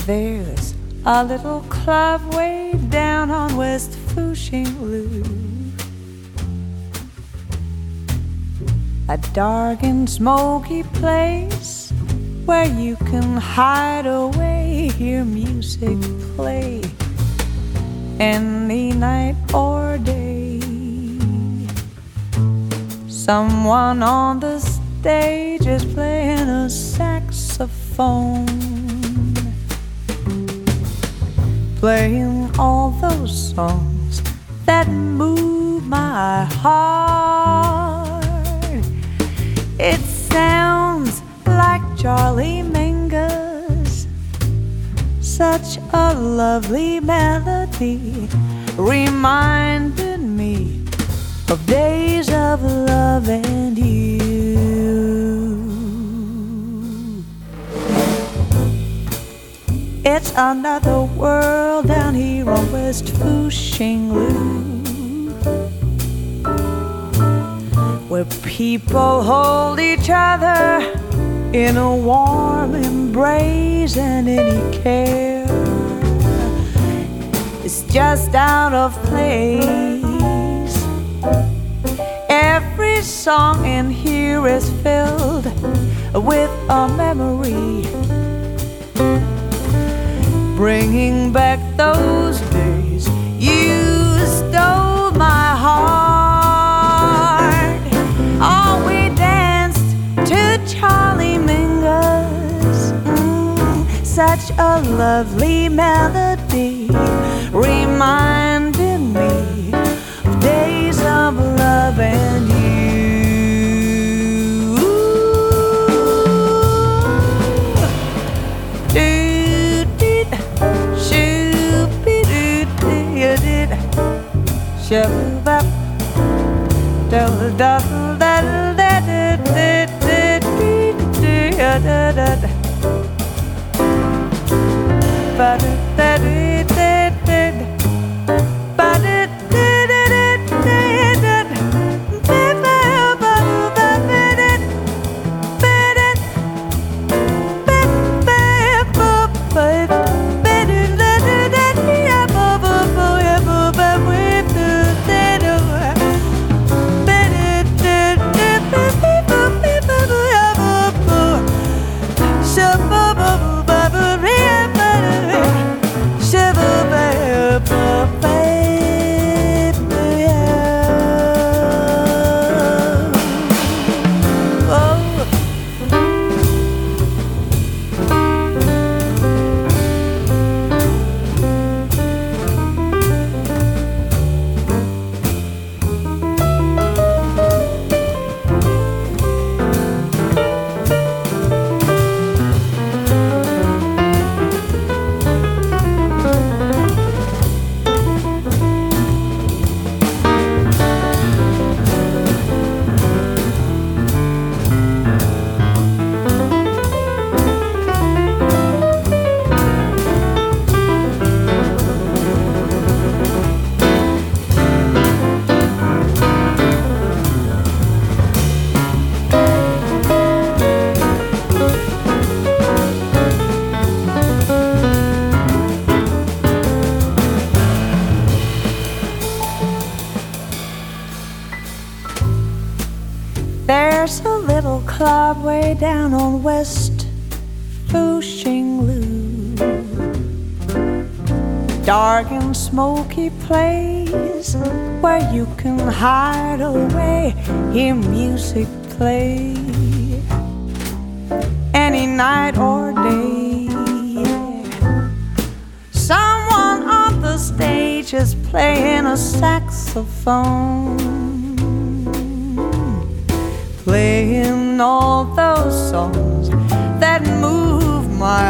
There's a little club way down on West Fushing Loop, a dark and smoky place where you can hide away, hear music play any night or day. Someone on the stage is playing a saxophone, playing all those songs that move my heart. It sounds like Charlie Mingus, such a lovely melody, reminded me of days of love and you. It's another world down here on West Fushing Loop, where people hold each other in a warm embrace, and any care is just out of place. Every song in here is filled with a memory, bringing back those days you stole my heart. Oh, we danced to Charlie Mingus, such a lovely melody, reminding me of days of love and you. Shabba double double double da da da da da da ba da da da da ba da da da da da ba ba ba ba There's a little club way down on West Fushing Loop, dark and smoky place where you can hide away, hear music play any night or day. Someone on the stage is playing a saxophone, playing all those songs that move my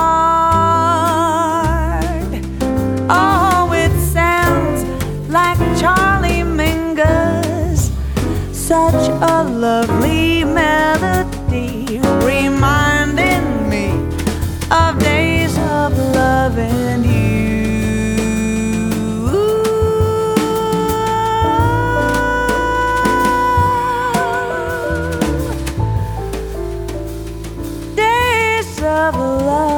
heart. Oh, it sounds like Charlie Mingus, such a lovely melody, reminding me of days of love and you. Of love.